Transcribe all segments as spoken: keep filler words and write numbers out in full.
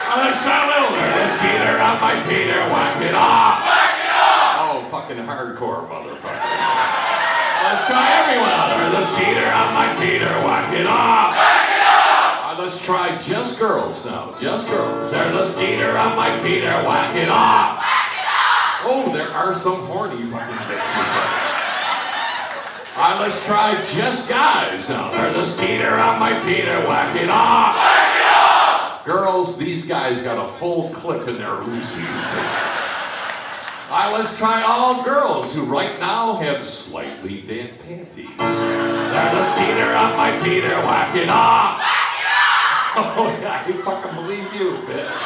Let's try a little there. The Skeeter on my Peter, whack it off. Whack it off! Oh, fucking hardcore, motherfucker. Let's try everyone out there. The Skeeter on my Peter, whack it off. Whack it off! Uh, let's try just girls now. Just girls. There's the Skeeter on my Peter, whack it off. Whack it off! Oh, there are some horny fucking bitches. Uh, let's try just guys now. There's the Skeeter on my Peter, whack it off. Whack it off! Girls, these guys got a full clip in their Uzis. Uh, let's try all girls who right now have slightly damp panties. There's the Skeeter on my Peter, whack it off. Whack it off! Oh, yeah, I fucking believe you, bitch.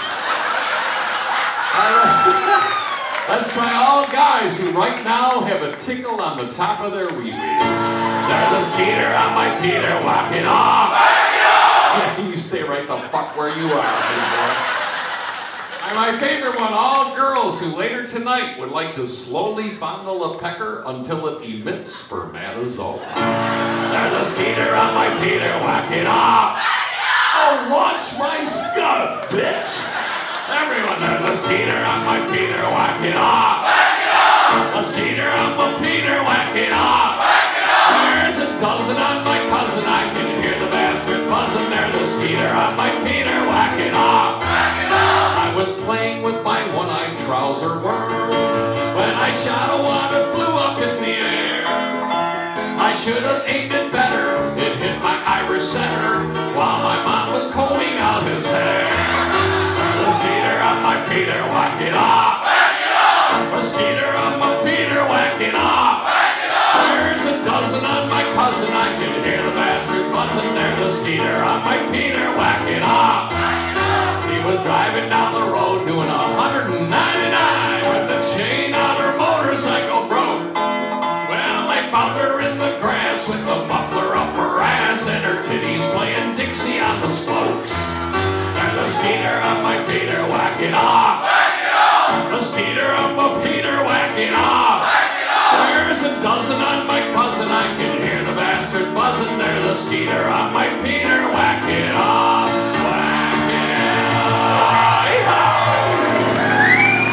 Uh, let's try all guys who right now have a tickle on the top of their wee-wees. There's the Skeeter on my Peter, whack it off. Whack it off! Yeah, you stay right the fuck where you are, big boy. And my favorite one, all girls who later tonight would like to slowly fondle a pecker until it emits spermatozoa. There's the Skeeter on my Peter, whack it off. Oh, watch my scud, bitch. Everyone, there's the Skeeter on my Peter, whack it off. Whack it off! The Skeeter on my Peter, whack it off. Whack it off! There's a dozen on my cousin, I can hear the bastard buzzing. There's the Skeeter on my Peter, whack it off. Whack it off! I was playing with my one-eyed trouser worm when I shot a wad that flew up in the air. I should have aimed it better. It hit my Irish setter while my mom was combing out his hair. The Skeeter on my Peter, whack it off. Whack it off! The Skeeter on my Peter, whack it off. Whack it off! There's a dozen on my cousin, I can hear the bastard buzzing. There's the Skeeter on my Peter, whack it off. Whack it off! He was driving down the road doing a hundred ninety-nine with the chain on her motorcycle broke. Well, they found her in the grass with the muffler up her ass and her titties playing Dixie on the spokes. There's the Skeeter on my Peter, whack it off. Whack it off! The Skeeter on my Peter, whack it off. Whack it off! There's a dozen on my cousin, I can hear the bastard buzzing. There's the Skeeter on my Peter, whack it off.